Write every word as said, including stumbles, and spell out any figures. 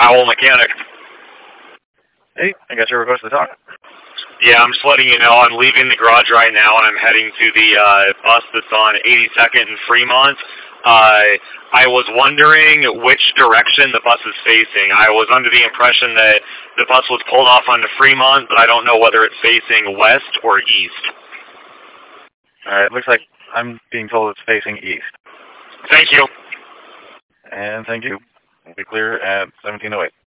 Owl Mechanic. Hey, I got your request to talk. Yeah, I'm just letting you know I'm leaving the garage right now and I'm heading to the uh, bus that's on eighty-second and Fremont. Uh, I was wondering which direction the bus is facing. I was under the impression that the bus was pulled off onto Fremont, but I don't know whether it's facing west or east. Alright, looks like I'm being told it's facing east. Thank you. And thank you. We'll be clear at seventeen oh eight.